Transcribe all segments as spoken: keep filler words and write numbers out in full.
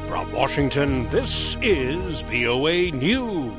From Washington, this is V O A News.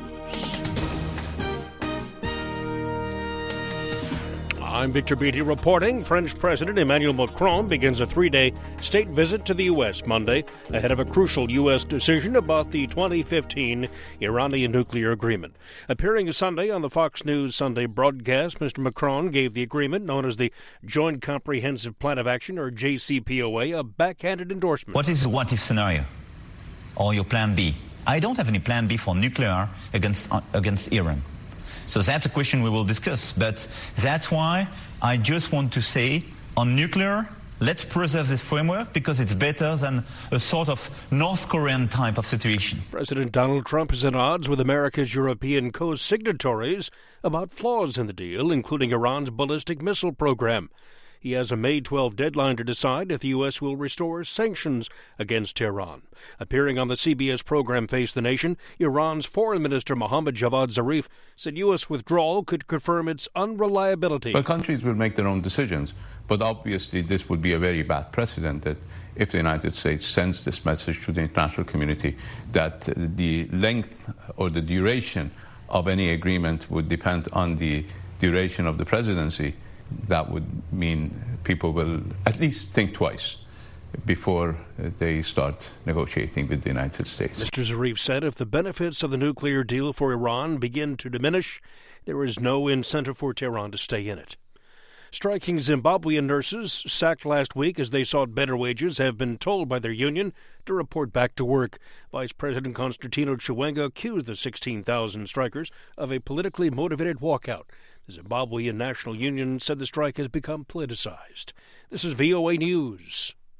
I'm Victor Beatty reporting. French President Emmanuel Macron begins a three-day state visit to the U S Monday ahead of a crucial U S decision about the twenty fifteen Iranian nuclear agreement. Appearing Sunday on the Fox News Sunday broadcast, Mister Macron gave the agreement, known as the Joint Comprehensive Plan of Action, or J C P O A, a backhanded endorsement. What is the what-if scenario, or your plan B? I don't have any plan B for nuclear against uh, against Iran. So that's a question we will discuss. But that's why I just want to say, on nuclear, let's preserve this framework because it's better than a sort of North Korean type of situation. President Donald Trump is at odds with America's European co-signatories about flaws in the deal, including Iran's ballistic missile program. He has a May twelfth deadline to decide if the U S will restore sanctions against Tehran. Appearing on the C B S program Face the Nation, Iran's Foreign Minister Mohammad Javad Zarif said U S withdrawal could confirm its unreliability. Well, countries will make their own decisions, but obviously this would be a very bad precedent that if the United States sends this message to the international community that the length or the duration of any agreement would depend on the duration of the presidency, that would mean people will at least think twice before they start negotiating with the United States. Mister Zarif said if the benefits of the nuclear deal for Iran begin to diminish, there is no incentive for Tehran to stay in it. Striking Zimbabwean nurses sacked last week as they sought better wages have been told by their union to report back to work. Vice President Constantino Chiwenga accused the sixteen thousand strikers of a politically motivated walkout. The Zimbabwean National Union said the strike has become politicized. This is V O A News.